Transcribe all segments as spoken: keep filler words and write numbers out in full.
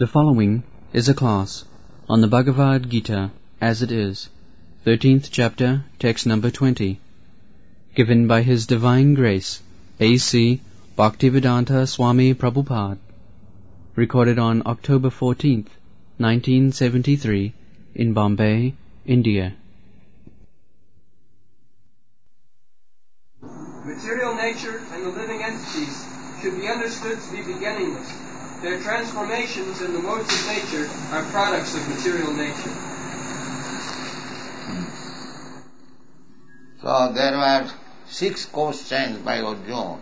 The following is a class on the Bhagavad Gita as it is, thirteenth chapter, text number twenty, given by His Divine Grace, A C Bhaktivedanta Swami Prabhupada, recorded on October fourteenth, nineteen seventy-three, in Bombay, India. Material nature and the living entities should be understood to be beginningless. Their transformations in the modes of nature are products of material nature. So there were six questions by Arjuna.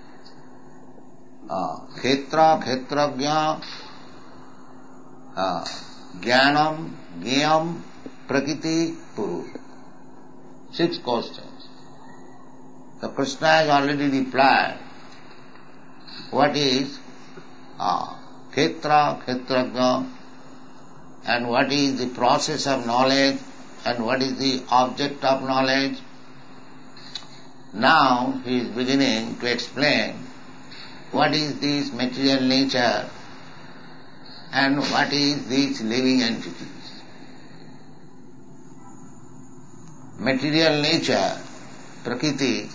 Uh, Khetra, Khetrajna, uh, Jnanam, Jnayam, Prakriti, Purusha. Six questions. So Krishna has already replied. What is uh, Khetra, Khetrajna, and what is the process of knowledge, and what is the object of knowledge? Now he is beginning to explain what is this material nature and what is these living entities. Material nature, Prakriti,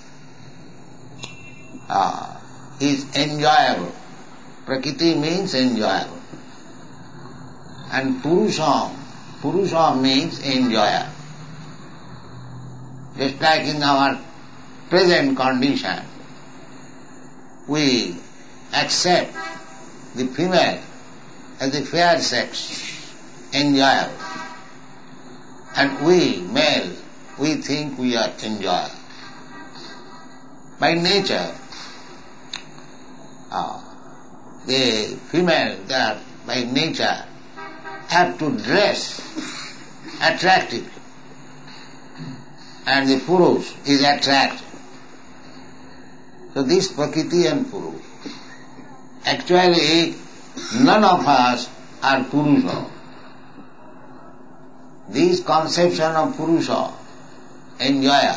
uh, is enjoyable. Prakriti means enjoyable. And Purusha, Purusha means enjoyer. Just like in our present condition, we accept the female as the fair sex, enjoyable. And we, male, we think we are enjoyable. By nature, uh, the female, they are by nature, have to dress attractively. And the Purush is attractive. So this Prakriti and Purush. Actually, none of us are Purusha. This conception of Purusha, enjoyer,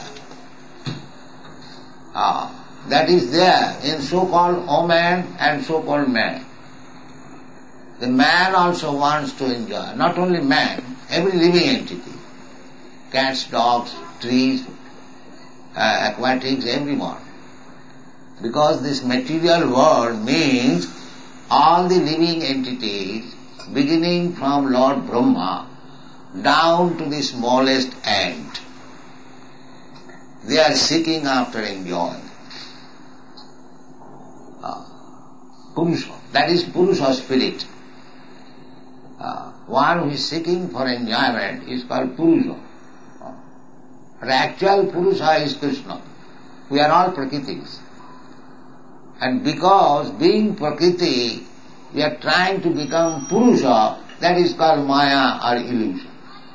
ah, that is there in so-called woman and so-called man. The man also wants to enjoy, not only man, every living entity, cats, dogs, trees, uh, aquatics, everyone. Because this material world means all the living entities, beginning from Lord Brahma down to the smallest ant, they are seeking after enjoyment. Uh, Purusha, that is Purusha spirit. Uh, one who is seeking for enjoyment is called Purusha. Uh, but actual Purusha is Krishna. We are all Prakritis. And because being Prakriti, we are trying to become Purusha, that is called Maya or illusion.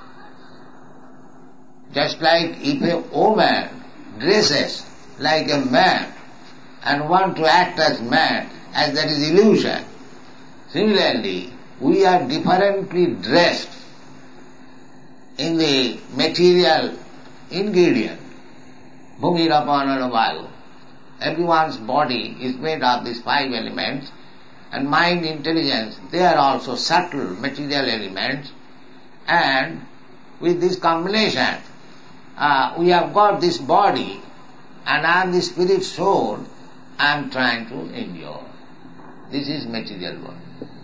Just like if a woman dresses like a man and want to act as man, as that is illusion. Similarly, we are differently dressed in the material ingredient, Bhumi, Rapana, Vayu. Everyone's body is made of these five elements, and mind, intelligence, they are also subtle material elements, and with this combination, uh, we have got this body, and I am the spirit soul, I am trying to enjoy. This is material world.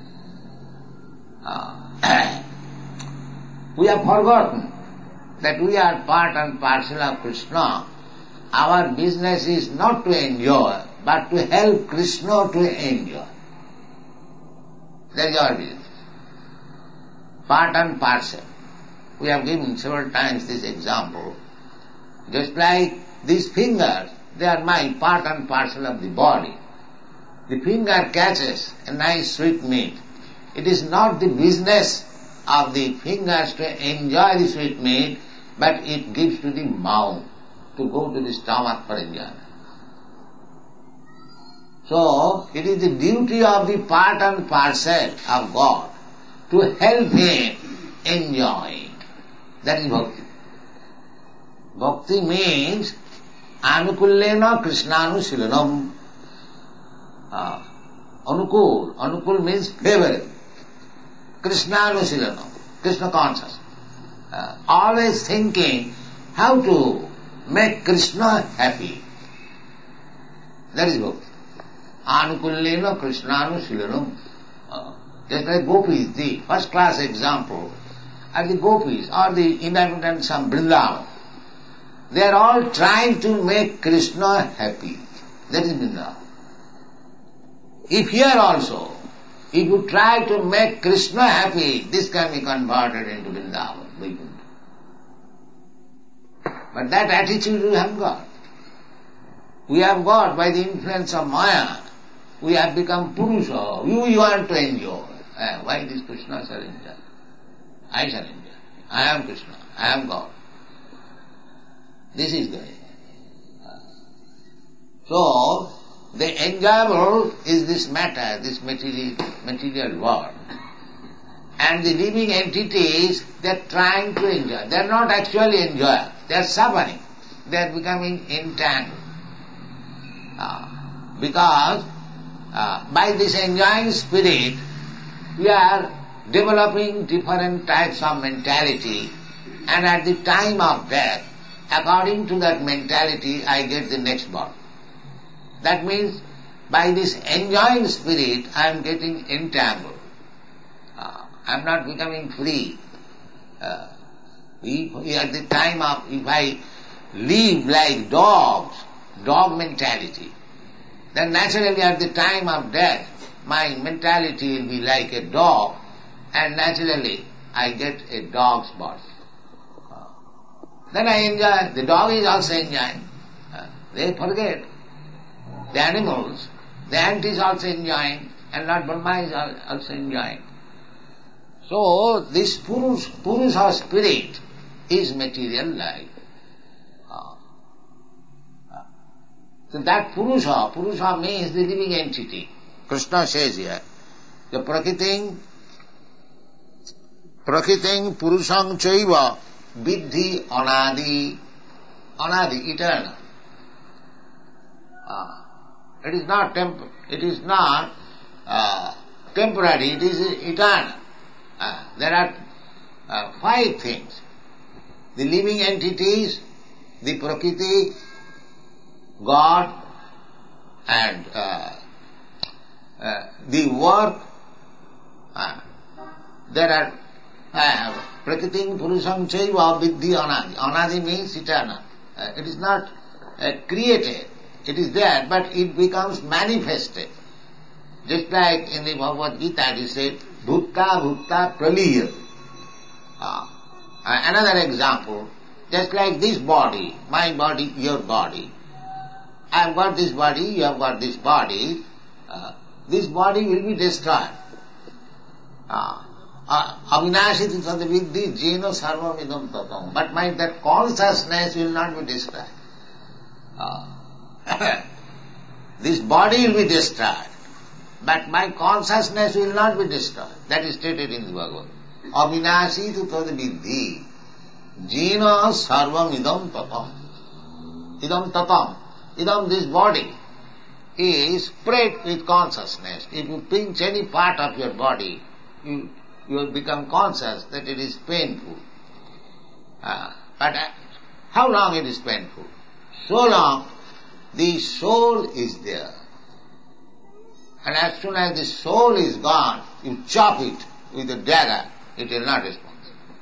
Uh, we have forgotten that we are part and parcel of Krishna. Our business is not to enjoy, but to help Krishna to enjoy. That is our business. Part and parcel. We have given several times this example. Just like these fingers, they are my part and parcel of the body. The finger catches a nice sweet meat. It is not the business of the fingers to enjoy the sweet meat, but it gives to the mouth, to go to the stomach for enjoyment. So, it is the duty of the part and parcel of God to help Him enjoy it. That is bhakti. Bhakti means anukullena krishnanushilanam. Uh, anukul. Anukul means favorable. Krishna Anusilanam, Krishna conscious. Uh, always thinking how to make Krishna happy. That is bhakti. Anukullena Krishna Anusilanam. Uh, just like gopis, the first class example are the gopis or the inhabitants of Vrindavan. They are all trying to make Krishna happy. That is Vrindavan. If here also, if you try to make Krishna happy, this can be converted into Vrindavan. But that attitude we have got. We have got, by the influence of Maya, we have become Purusha. We want to enjoy. Uh, why this Krishna shall enjoy? I shall enjoy. I am Krishna. I am God. This is the uh, So, the enjoyable is this matter, this material, material world. And the living entities, they are trying to enjoy. They are not actually enjoying. They are suffering. They are becoming entangled. Uh, because uh, by this enjoying spirit, we are developing different types of mentality, and at the time of death, according to that mentality, I get the next birth. That means, by this enjoying spirit, I am getting entangled. Uh, I am not becoming free. Uh, if, at the time of, if I live like dogs, dog mentality, then naturally at the time of death, my mentality will be like a dog, and naturally I get a dog's birth. Uh, then I enjoy, the dog is also enjoying. Uh, they forget. The animals, the ant is also enjoying, and Lord Brahma is also enjoying. So, this Purusha, Purusha spirit is material life. Uh, uh, so that Purusha, Purusha means the living entity. Krishna says here, the Prakriting, Prakriting Purushang Chaiva Vidhi Anadi, Anadi, eternal. Uh, it is not temp- it is not uh, temporary, it is eternal. Uh, there are uh, five things. The living entities, the Prakriti, God, and uh, uh, the work. Uh, there are uh, Prakriting Purusham Chaiva Vidhi Anadi. Anadi means eternal. Uh, it is not uh, created. It is there, but it becomes manifested. Just like in the Bhagavad Gita, it said, Bhutta Bhutta Praliya. Uh, another example, just like this body, my body, your body. I have got this body, you have got this body. Uh, this body will be destroyed. Avinashiti Sadavidhi Jena Sarvam Idam Tatam. But my that consciousness will not be destroyed. Uh, this body will be destroyed, but my consciousness will not be destroyed. That is stated in the Bhagavad. Avinashi tu tad vidhi jena sarvam idam tatam. Idam tatam. Idam, this body, is spread with consciousness. If you pinch any part of your body, you, you will become conscious that it is painful. Uh, but uh, how long it is painful? So long the soul is there. And as soon as the soul is gone, you chop it with a dagger, it will not respond.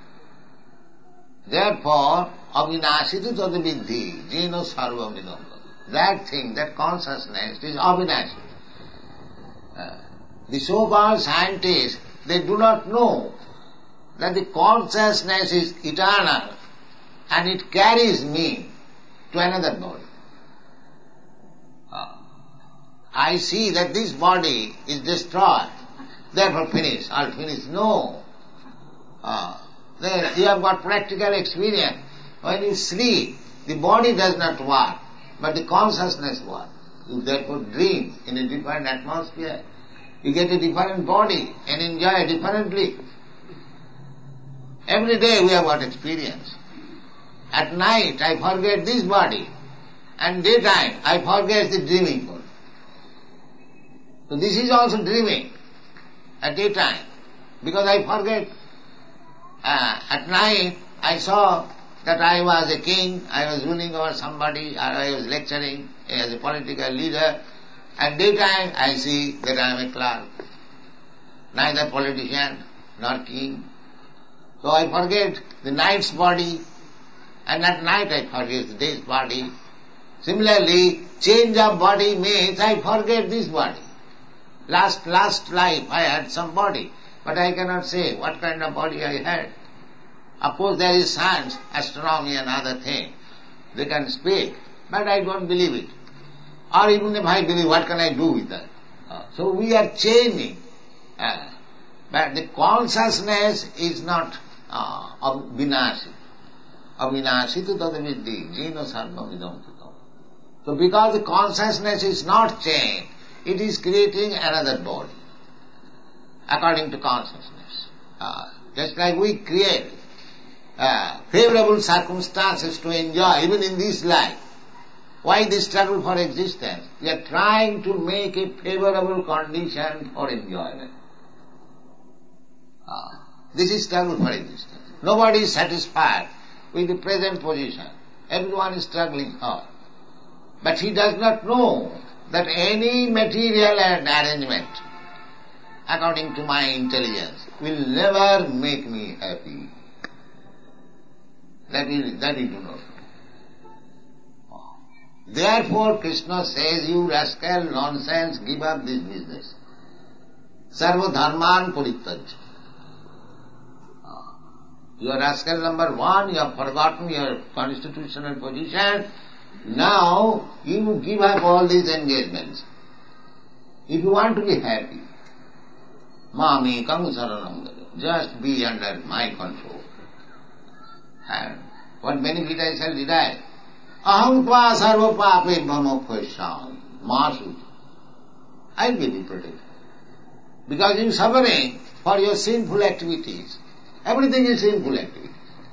Therefore, avinashitu tadavidhi, jena sarvam idam. That thing, that consciousness is avinashi. Uh, the so-called scientists, they do not know that the consciousness is eternal and it carries me to another body. Uh, I see that this body is destroyed, therefore finish, I'll finish. No. Uh, there you have got practical experience. When you sleep, the body does not work, but the consciousness works. You therefore dream in a different atmosphere. You get a different body and enjoy differently. Every day we have got experience. At night I forget this body, and daytime I forget the dreaming body. So this is also dreaming at daytime. because I forget. Uh, at night I saw that I was a king, I was ruling over somebody, or I was lecturing as a political leader. At daytime I see that I am a clerk, neither politician nor king. So I forget the night's body, and at night I forget the day's body. Similarly, change of body means I forget this body. Last last life I had some body, but I cannot say what kind of body I had. Of course there is science, astronomy and other things. They can speak, but I don't believe it. Or even if I believe, what can I do with that? Uh, so we are changing. Uh, but the consciousness is not uh, vinasi. Avinasi tu tadaviddi, jino sarvam idam tutam. So because the consciousness is not changed, it is creating another body, according to consciousness. Uh, just like we create uh, favorable circumstances to enjoy, even in this life. Why this struggle for existence? We are trying to make a favorable condition for enjoyment. Uh, this is struggle for existence. Nobody is satisfied with the present position. Everyone is struggling hard. But he does not know that any material and arrangement, according to my intelligence, will never make me happy. That is, that he do not know. Therefore Krishna says, you rascal, nonsense, give up this business. Sarva dharman parityajya. You are rascal number one, you have forgotten your constitutional position. Now you give up all these engagements. If you want to be happy, mami kam saranam, just be under my control. And what benefit I shall derive? Aham tva sarva pape bhamokhosham masu. I will be protected. Because in suffering for your sinful activities, everything is sinful activity.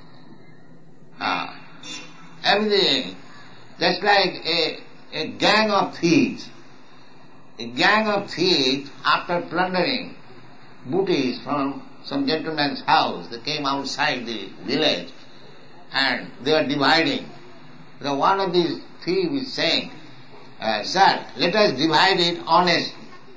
Ah, everything. Just like a, a gang of thieves. A gang of thieves, after plundering booties from some gentleman's house, they came outside the village and they were dividing. So one of these thieves is saying, uh, Sir, let us divide it honestly.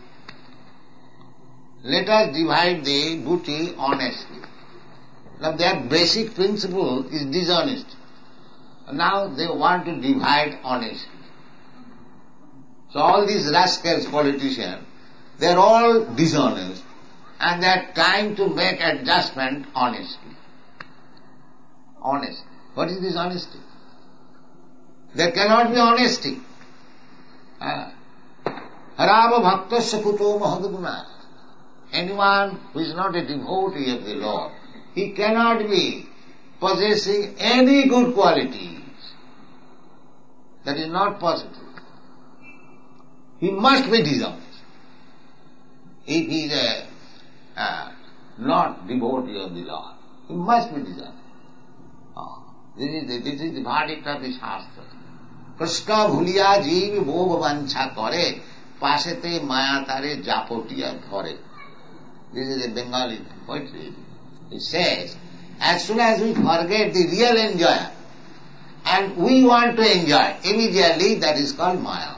Let us divide the booty honestly. Now their basic principle is dishonesty. Now they want to divide honestly. So all these rascals, politicians, they are all dishonest and they are trying to make adjustment honestly. Honest. What is this honesty? There cannot be honesty. Harava bhaktasya kuto mahadguna. Anyone who is not a devotee of the Lord, he cannot be possessing any good qualities. That is not possible. He must be dishonest. If he is a uh, not devotee of the Lord, he must be dishonest. Oh, this is the, this is the verdict of the Shastra. Krishna bhuliya jeev bhog vancha kare, pasete maya tare japotiya dhare. This is a Bengali poetry. It says, as soon as we forget the real enjoyer, and we want to enjoy, immediately that is called maya.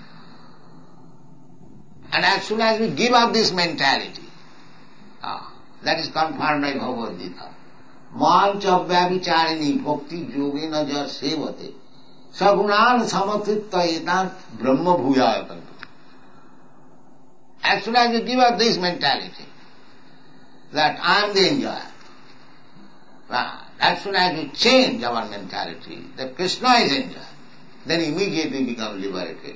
And as soon as we give up this mentality, ah, that is confirmed by Bhagavad Gita. Mam chabhyavicharini bhakti yogena ja sevate sagunan samatitta etan brahma bhuyayatan. As soon as you give up this mentality, that I am the enjoyer, as soon as we change our mentality, that Krishna is enjoyer, then immediately become liberated.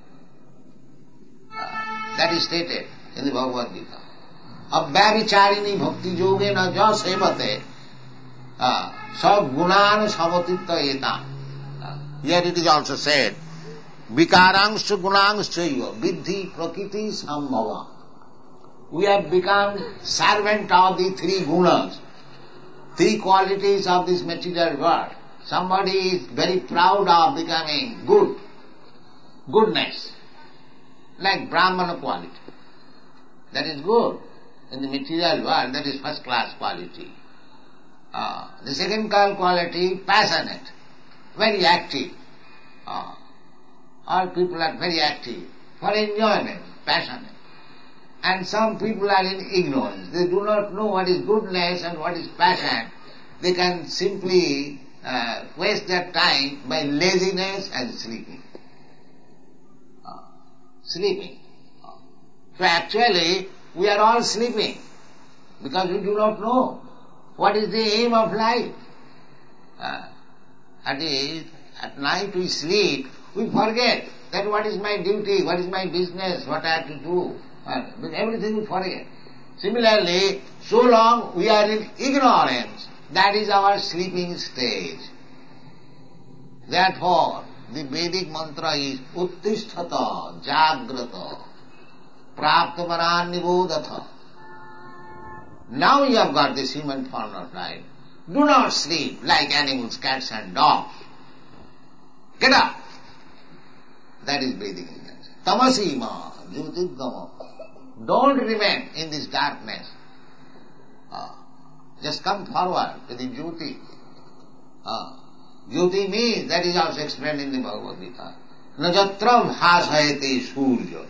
Uh, that is stated in the Bhagavad Gita. Abhyavicharini bhakti yogena ja sevate sab gunan samatitta etam. Here it is also said, vikarangscha gunangscha vidhi prakriti sambhava. We have become servant of the three gunas, three qualities of this material world. Somebody is very proud of becoming good, goodness, like Brahmana quality. That is good. in the material world, that is first class quality. Uh, the second class quality, passionate, very active. Uh, all people are very active, for enjoyment, passionate. And some people are in ignorance. They do not know what is goodness and what is passion. They can simply uh, waste their time by laziness and sleeping. Uh, sleeping. Uh, so actually, we are all sleeping because we do not know what is the aim of life. Uh, at, the, at night we sleep, we forget that what is my duty, what is my business, what I have to do. Uh, everything we forget. Similarly, so long we are in ignorance, that is our sleeping stage. Therefore, the Vedic mantra is Uttisthata, Jagrata, Praptamanan Nibodhatha. Now you have got this human form of life. Do not sleep like animals, cats and dogs. Get up. That is Vedic intention. Tamasima, Jyotirgama. Don't remain in this darkness. Uh, just come forward to the Jyoti. Uh, Jyoti means, that is also explained in the Bhagavad Gita. Na jatra bhasayati surya.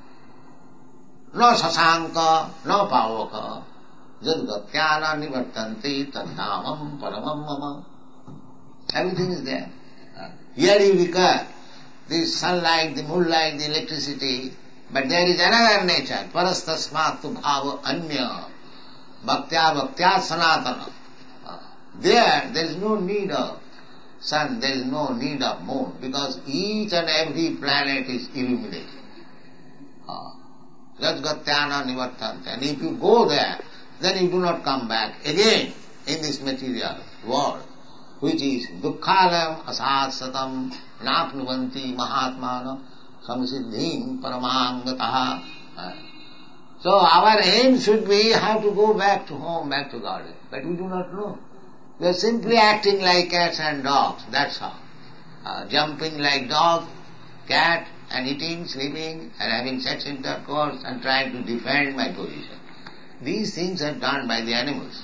No sasanka, no pavaka. Jadgatyana nivartanti tadhamam paramam mama. Everything is there. Uh, here you recur the sunlight, the moonlight, the electricity, but there is another nature. Parastasmatu bhava anya. Bhaktya bhaktya sanatana. Uh, there, there is no need of sun, there is no need of moon, because each and every planet is illuminated. Jadgatyana nivartante. And if you go there, then you do not come back again in this material world, which is dukkhalam asat satam napnuvanti mahatmana samsiddhim paramangataha. So our aim should be how to go back to home, back to God. But we do not know. We are simply acting like cats and dogs, that's all. Uh, jumping like dog, cat, and eating, sleeping, and having sex intercourse, and trying to defend my position. These things are done by the animals.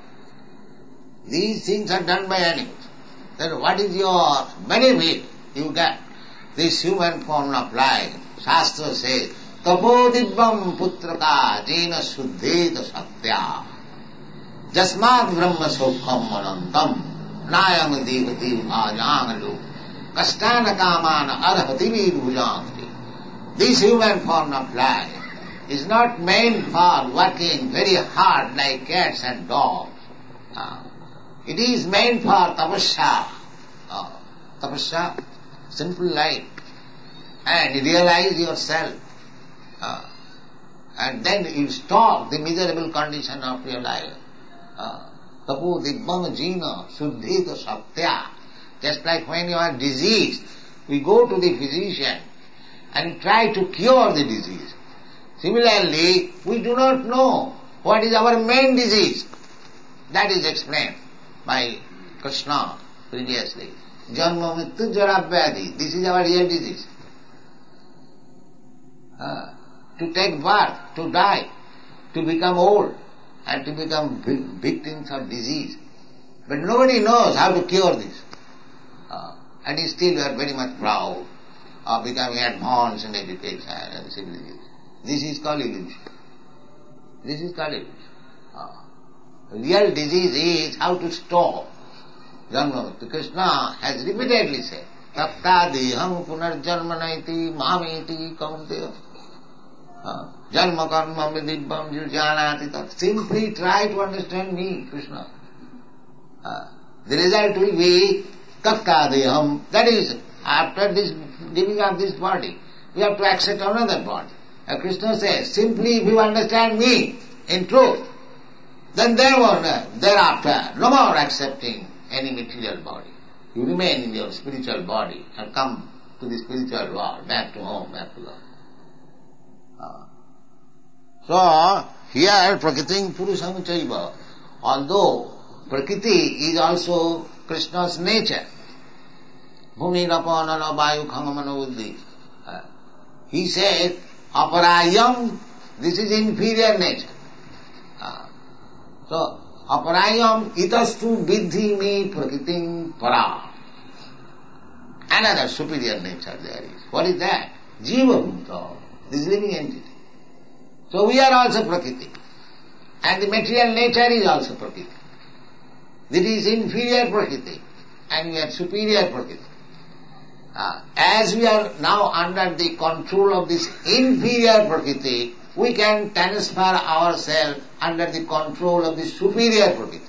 These things are done by animals. Then what is your benefit you get? This human form of life. Shastra says, Tapodibvam putraka jena suddheta satya jasmat brahma sokham manantam nayam devati bhajanalu kastana kamana arhati bhujanti. This human form of life is not meant for working very hard like cats and dogs. Uh, it is meant for tapasya. Uh, tapasya, simple life. And realize yourself. Uh, and then you stop the miserable condition of your life. Tapo dibbam jina suddhita satya. Just like when you are diseased, we go to the physician and try to cure the disease. Similarly, we do not know what is our main disease. That is explained by Krishna previously. Janma mrityu jara vyadhi. This is our real disease. Uh, to take birth, to die, to become old, and to become victims of disease. But nobody knows how to cure this. Uh, and still we are very much proud of becoming advanced in education and civilization. This is called illusion. This is called illusion. Uh, real disease is how to stop. Janmamrityu. Krishna has repeatedly said, Tapta deham punarjanmanaiti mamiti kaunteya. Janma karma vidibham yujanati tat. Simply try to understand me, Krishna. Uh, the result will be Tapta deham. That is, after this giving up this body, we have to accept another body. Uh, Krishna says, simply if you understand me in truth, then thereafter, thereafter, no more accepting any material body. You remain in your spiritual body and come to the spiritual world, back to home, back to God. Uh, so, here, Prakritim Purusham Chaiva, although Prakriti is also Krishna's nature, Bhumi Rapanana Vayu Khangamana Buddhi, he says, Aparayam, this is inferior nature. So, aparayam itastu vidhi me prakritim para. Another superior nature there is. What is that? Jiva bhuta, this living entity. So we are also prakriti. And the material nature is also prakriti. This is inferior prakriti. And we are superior prakriti. Uh, as we are now under the control of this inferior prakriti, we can transfer ourselves under the control of the superior prakriti.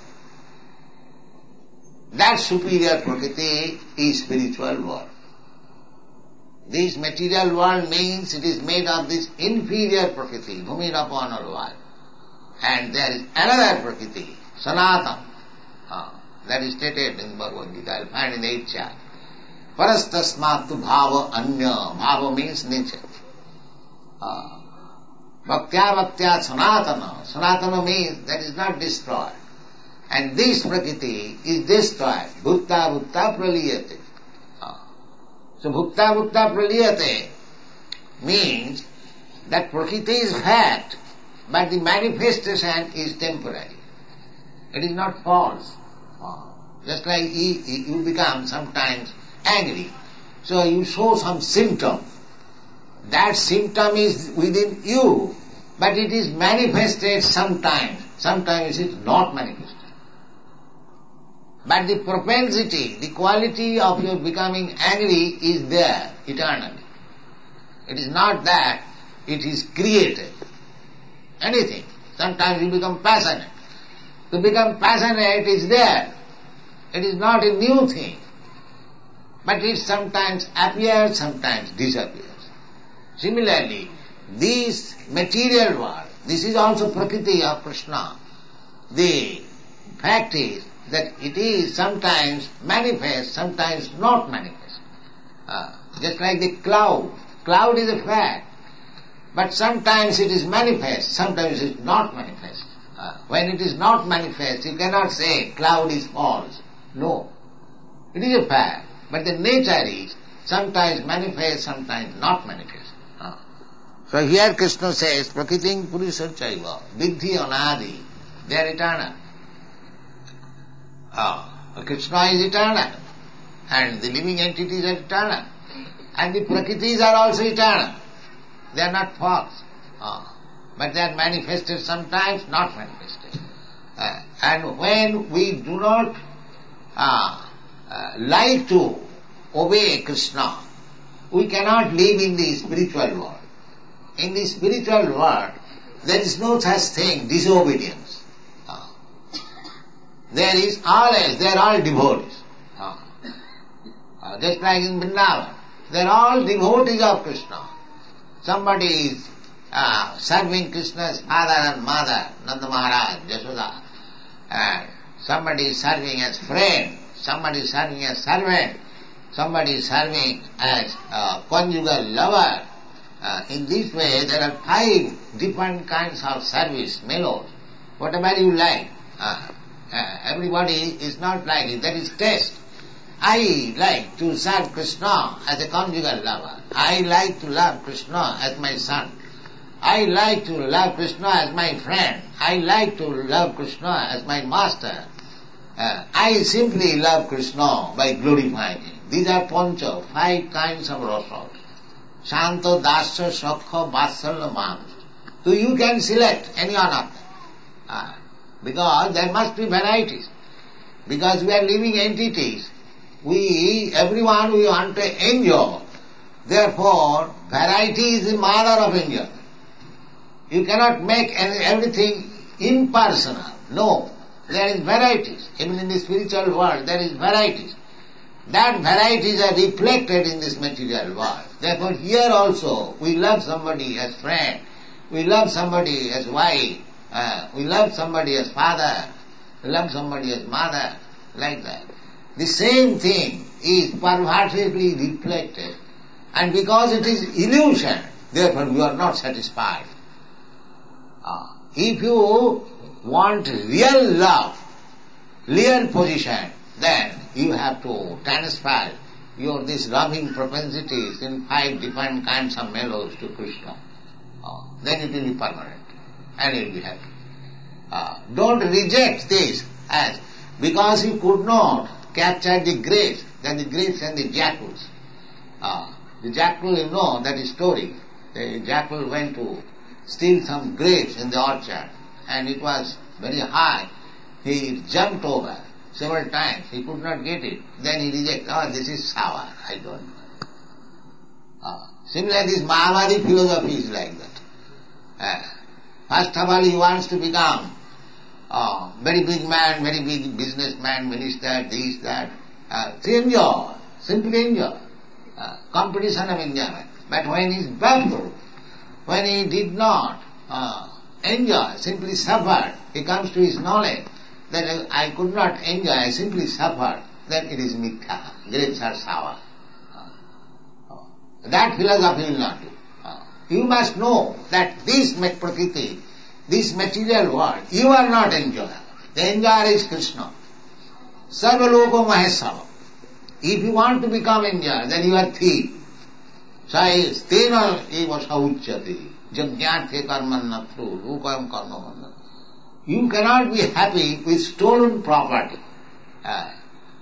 That superior prakriti is spiritual world. This material world means it is made of this inferior prakriti, bhumirapanal world. And there is another prakriti, sanatana, uh, that is stated in Bhagavad Gita, I'll find in the eighth chapter. Parastasmatu bhava anya, bhava means nature. Uh, bhaktya bhaktya sanatana, sanatana means that is not destroyed. And this prakriti is destroyed. Bhutta bhutta praliyate. So bhutta bhutta praliyate means that prakriti is fact, but the manifestation is temporary. It is not false. Just like you become sometimes angry. So you show some symptom. That symptom is within you, but it is manifested sometimes. Sometimes it is not manifested. But the propensity, the quality of your becoming angry is there eternally. It is not that it is created. Anything. Sometimes you become passionate. To become passionate is there. It is not a new thing. But it sometimes appears, sometimes disappears. Similarly, this material world, this is also Prakriti of Krishna. The fact is that it is sometimes manifest, sometimes not manifest. Uh, just like the cloud. Cloud is a fact. But sometimes it is manifest, sometimes it is not manifest. Uh, when it is not manifest, you cannot say cloud is false. No. It is a fact. But the nature is sometimes manifest, sometimes not manifest. Uh. So here Krishna says, Prakritim Purusachaiva, Vidhi Anadi, they are eternal. Uh, Krishna is eternal. And the living entities are eternal. And the Prakritis are also eternal. They are not false. Uh, but they are manifested sometimes, not manifested. Uh, and when we do not uh, uh, like to obey Krishna, we cannot live in the spiritual world. In the spiritual world, there is no such thing, disobedience. Uh, there is always, they are all devotees. Uh, uh, just like in Vrindavan, they are all devotees of Krishna. Somebody is uh, serving Krishna's father and mother, Nanda Maharaj, Yashoda, and somebody is serving as friend, somebody is serving as servant, somebody is serving as uh, conjugal lover. Uh, in this way, there are five different kinds of service, mellows, whatever you like. Uh, uh, everybody is not like it, that is taste. I like to serve Krishna as a conjugal lover. I like to love Krishna as my son. I like to love Krishna as my friend. I like to love Krishna as my master. Uh, I simply love Krishna by glorifying him. These are pancha, five kinds of rasas. Shanto, Dasya, Sakha, Vatsalya, Mam. So you can select any one of them. Uh, because there must be varieties. Because we are living entities. We, everyone we want to enjoy. Therefore, variety is the mother of enjoyment. You cannot make any, everything impersonal. No. There is varieties. Even in the spiritual world, there is varieties. That varieties are reflected in this material world. Therefore, here also, we love somebody as friend. We love somebody as wife. Uh, we love somebody as father. We love somebody as mother. Like that. The same thing is pervertedly reflected, and because it is illusion, therefore you are not satisfied. Uh, if you want real love, real position, then you have to transfer your these loving propensities in five different kinds of mellows to Krishna. Uh, then it will be permanent, and you will be happy. Uh, don't reject this as because he could not capture the grapes, then the grapes and the jackals. Uh, the jackal, you know, that is story. The jackal went to steal some grapes in the orchard, and it was very high. He jumped over several times. He could not get it. Then he rejected, oh, this is sour, I don't know. Uh, similarly, this Mahabharati philosophy is like that. Uh, first of all, he wants to become a very big man, very big businessman, minister, this, that. Uh, to enjoy, simply enjoy. Uh, competition of enjoyment. But when he is baffled, when he did not uh, enjoy, simply suffered, he comes to his knowledge that I could not enjoy, I simply suffered, then it is mithya, grapes are sour. Uh, uh, that philosophy will not do. Uh, you must know that this prakriti, this material world, you are not enjoyer. The enjoyer is Krishna. Sarva loko mahesava. If you want to become enjoyer, then you are thief. Says, tena eva sauchyati, jajñathe karmannatru, lukayam karmamannatru. You cannot be happy with stolen property. Uh,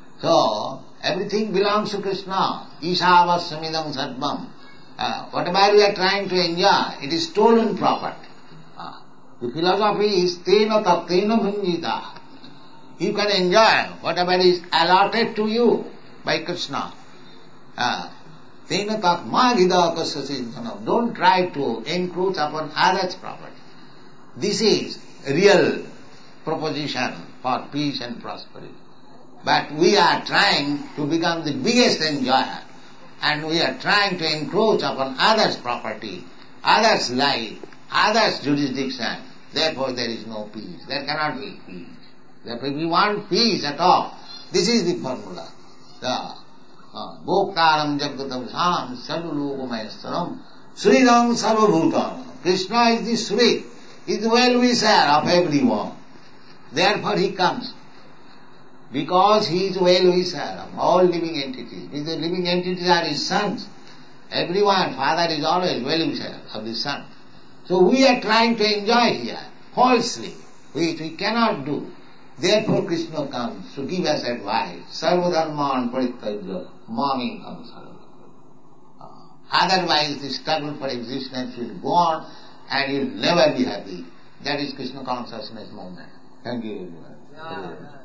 so, everything belongs to Krishna. Ishavassamidam sarvam. Uh, whatever we are trying to enjoy, it is stolen property. Uh, the philosophy is tena tattena bhunjita. You can enjoy whatever is allotted to you by Krishna. Uh, tena tatma hidakasya siddhanam. Don't try to encroach upon others' property. This is real proposition for peace and prosperity. But we are trying to become the biggest enjoyer, and we are trying to encroach upon others' property, others' life, others' jurisdiction. Therefore there is no peace. There cannot be peace. Therefore if we want peace at all, this is the formula. The Bhoktaram Jagatam Sam Sarvalokamayastharam Sridam Sarvabhutam. Krishna is the Sri, is the well-wisher of everyone. Therefore he comes. Because he is well-wisher of all living entities. Because the living entities are his sons. Everyone, father is always well-wisher of the son. So we are trying to enjoy here, falsely, which we cannot do. Therefore Krishna comes to give us advice. Sarvadharman parityajya maming samsara. Otherwise the struggle for existence will go on and you will never be happy. That is Krishna consciousness movement. Thank you very much.